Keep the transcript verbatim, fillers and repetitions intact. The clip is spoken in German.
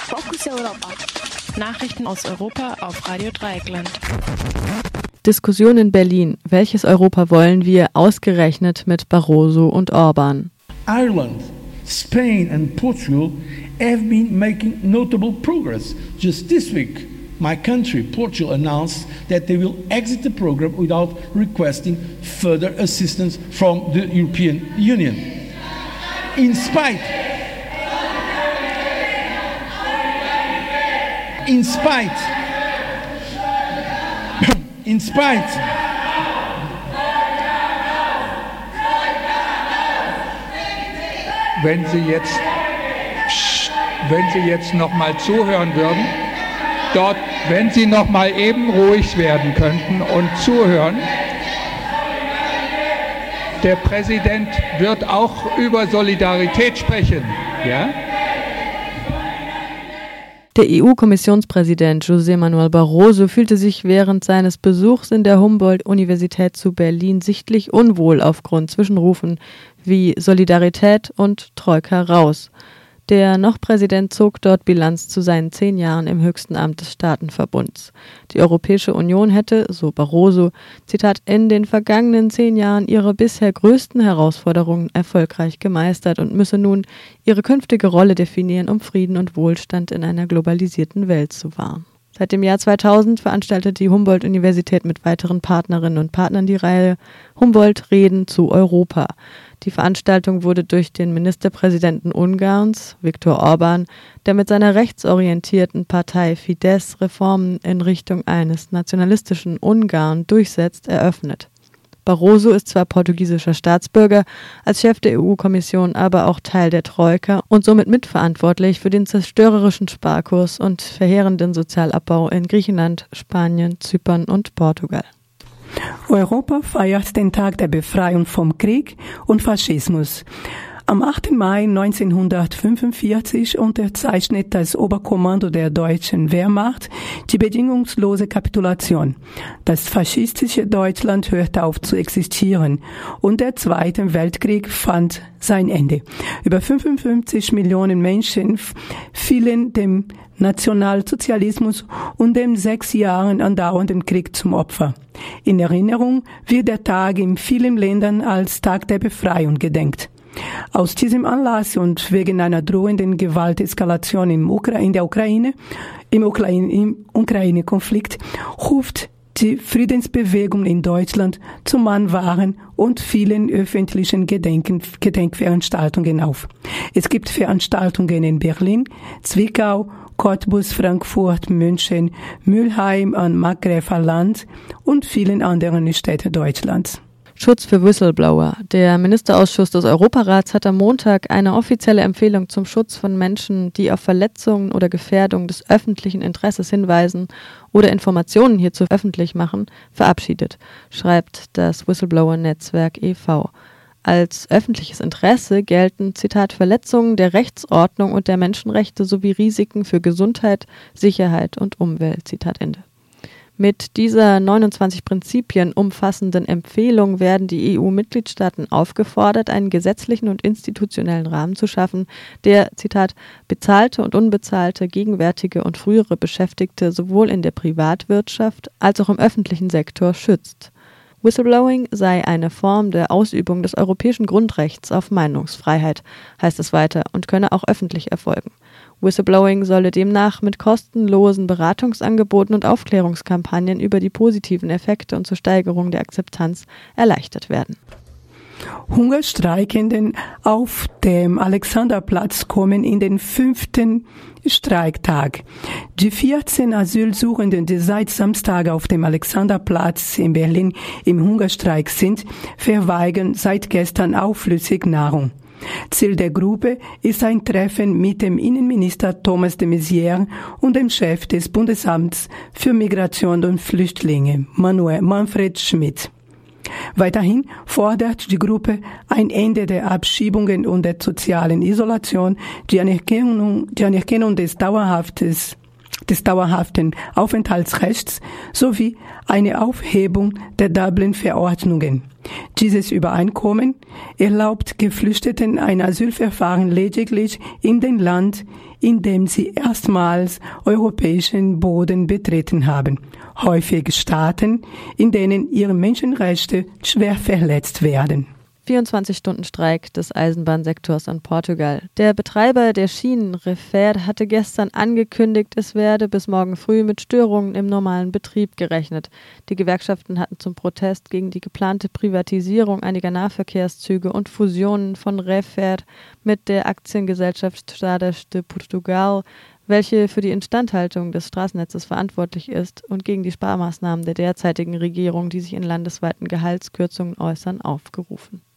Fokus Europa. Nachrichten aus Europa auf Radio Dreieckland. Diskussion in Berlin. Welches Europa wollen wir, ausgerechnet mit Barroso und Orban? Ireland, Spain and Portugal have been making notable progress. Just this week, my country, Portugal, announced that they will exit the program without requesting further assistance from the European Union. In spite, in spite, in spite, wenn Sie jetzt, wenn Sie jetzt noch mal zuhören würden, dort, wenn Sie noch mal eben ruhig werden könnten und zuhören. Der Präsident wird auch über Solidarität sprechen, ja? Der E U-Kommissionspräsident José Manuel Barroso fühlte sich während seines Besuchs in der Humboldt-Universität zu Berlin sichtlich unwohl aufgrund Zwischenrufen wie Solidarität und Troika raus. Der Noch-Präsident zog dort Bilanz zu seinen zehn Jahren im höchsten Amt des Staatenverbunds. Die Europäische Union hätte, so Barroso, Zitat, in den vergangenen zehn Jahren ihre bisher größten Herausforderungen erfolgreich gemeistert und müsse nun ihre künftige Rolle definieren, um Frieden und Wohlstand in einer globalisierten Welt zu wahren. Seit dem Jahr zweitausend veranstaltet die Humboldt-Universität mit weiteren Partnerinnen und Partnern die Reihe Humboldt-Reden zu Europa. Die Veranstaltung wurde durch den Ministerpräsidenten Ungarns, Viktor Orban, der mit seiner rechtsorientierten Partei Fidesz Reformen in Richtung eines nationalistischen Ungarn durchsetzt, eröffnet. Barroso ist zwar portugiesischer Staatsbürger, als Chef der E U-Kommission aber auch Teil der Troika und somit mitverantwortlich für den zerstörerischen Sparkurs und verheerenden Sozialabbau in Griechenland, Spanien, Zypern und Portugal. Europa feiert den Tag der Befreiung vom Krieg und Faschismus. Am achten Mai neunzehnhundertfünfundvierzig unterzeichnet das Oberkommando der deutschen Wehrmacht die bedingungslose Kapitulation. Das faschistische Deutschland hörte auf zu existieren und der Zweite Weltkrieg fand sein Ende. Über fünfundfünfzig Millionen Menschen fielen dem Nationalsozialismus und dem sechs Jahren andauernden Krieg zum Opfer. In Erinnerung wird der Tag in vielen Ländern als Tag der Befreiung gedenkt. Aus diesem Anlass und wegen einer drohenden Gewalteskalation in, Ukra- in der Ukraine, im, Ukraine, im Ukraine-Konflikt, ruft die Friedensbewegung in Deutschland zu Mahnwahlen und vielen öffentlichen Gedenken, Gedenkveranstaltungen auf. Es gibt Veranstaltungen in Berlin, Zwickau, Cottbus, Frankfurt, München, Mülheim am Markgräfer Land und vielen anderen Städten Deutschlands. Schutz für Whistleblower. Der Ministerausschuss des Europarats hat am Montag eine offizielle Empfehlung zum Schutz von Menschen, die auf Verletzungen oder Gefährdung des öffentlichen Interesses hinweisen oder Informationen hierzu öffentlich machen, verabschiedet, schreibt das Whistleblower-Netzwerk e V Als öffentliches Interesse gelten, Zitat, Verletzungen der Rechtsordnung und der Menschenrechte sowie Risiken für Gesundheit, Sicherheit und Umwelt, Zitat Ende. Mit dieser neunundzwanzig Prinzipien umfassenden Empfehlung werden die E U-Mitgliedstaaten aufgefordert, einen gesetzlichen und institutionellen Rahmen zu schaffen, der, Zitat, bezahlte und unbezahlte, gegenwärtige und frühere Beschäftigte sowohl in der Privatwirtschaft als auch im öffentlichen Sektor schützt. Whistleblowing sei eine Form der Ausübung des europäischen Grundrechts auf Meinungsfreiheit, heißt es weiter, und könne auch öffentlich erfolgen. Whistleblowing solle demnach mit kostenlosen Beratungsangeboten und Aufklärungskampagnen über die positiven Effekte und zur Steigerung der Akzeptanz erleichtert werden. Hungerstreikenden auf dem Alexanderplatz kommen in den fünften Streiktag. Die vierzehn Asylsuchenden, die seit Samstag auf dem Alexanderplatz in Berlin im Hungerstreik sind, verweigern seit gestern auch Flüssignahrung. Ziel der Gruppe ist ein Treffen mit dem Innenminister Thomas de Maizière und dem Chef des Bundesamts für Migration und Flüchtlinge, Manuel Manfred Schmidt. Weiterhin fordert die Gruppe ein Ende der Abschiebungen und der sozialen Isolation, die Anerkennung, die Anerkennung des dauerhaften des dauerhaften Aufenthaltsrechts sowie eine Aufhebung der Dublin-Verordnungen. Dieses Übereinkommen erlaubt Geflüchteten ein Asylverfahren lediglich in dem Land, in dem sie erstmals europäischen Boden betreten haben, häufig Staaten, in denen ihre Menschenrechte schwer verletzt werden. vierundzwanzig Stunden Streik des Eisenbahnsektors in Portugal. Der Betreiber der Schienen Renfe hatte gestern angekündigt, es werde bis morgen früh mit Störungen im normalen Betrieb gerechnet. Die Gewerkschaften hatten zum Protest gegen die geplante Privatisierung einiger Nahverkehrszüge und Fusionen von Renfe mit der Aktiengesellschaft Estradas de Portugal, welche für die Instandhaltung des Straßennetzes verantwortlich ist, und gegen die Sparmaßnahmen der derzeitigen Regierung, die sich in landesweiten Gehaltskürzungen äußern, aufgerufen.